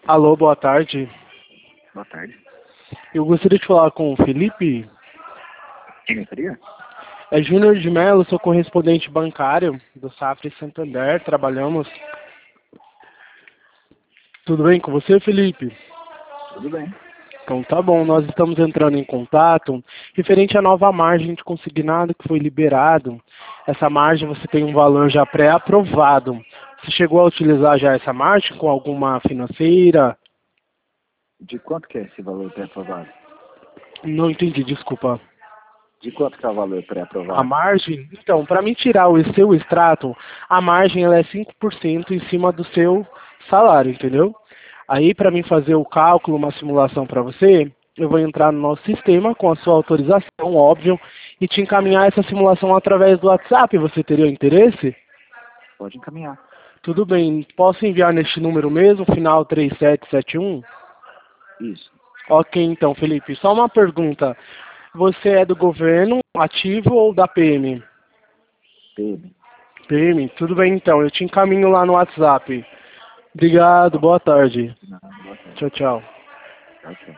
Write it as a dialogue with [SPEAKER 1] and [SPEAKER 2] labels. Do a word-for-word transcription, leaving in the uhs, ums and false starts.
[SPEAKER 1] Alô, boa tarde.
[SPEAKER 2] Boa tarde.
[SPEAKER 1] Eu gostaria de falar com o Felipe.
[SPEAKER 2] Quem gostaria?
[SPEAKER 1] É Júnior de Mello, sou correspondente bancário do Safra e Santander. Trabalhamos. Tudo bem com você, Felipe?
[SPEAKER 2] Tudo bem.
[SPEAKER 1] Então tá bom, nós estamos entrando em contato referente à nova margem de consignado que foi liberado. Essa margem você tem um valor já pré-aprovado. Você chegou a utilizar já essa margem com alguma financeira?
[SPEAKER 2] De quanto que é esse valor pré-aprovado?
[SPEAKER 1] Não entendi, desculpa.
[SPEAKER 2] De quanto que é o valor
[SPEAKER 1] A
[SPEAKER 2] pré-aprovado?
[SPEAKER 1] margem? Então, para mim tirar o seu extrato, a margem ela é cinco por cento em cima do seu salário, entendeu? Aí, para mim fazer o cálculo, uma simulação para você, eu vou entrar no nosso sistema com a sua autorização, óbvio, e te encaminhar essa simulação através do WhatsApp. Você teria interesse?
[SPEAKER 2] Pode encaminhar.
[SPEAKER 1] Tudo bem. Posso enviar neste número mesmo, final três sete sete um?
[SPEAKER 2] Isso.
[SPEAKER 1] Ok, então, Felipe. Só uma pergunta. Você é do governo ativo ou da P M?
[SPEAKER 2] P M.
[SPEAKER 1] P M, tudo bem então, eu te encaminho lá no WhatsApp. Obrigado, boa tarde.
[SPEAKER 2] De nada, boa tarde.
[SPEAKER 1] Tchau, tchau.
[SPEAKER 2] Tchau, tchau.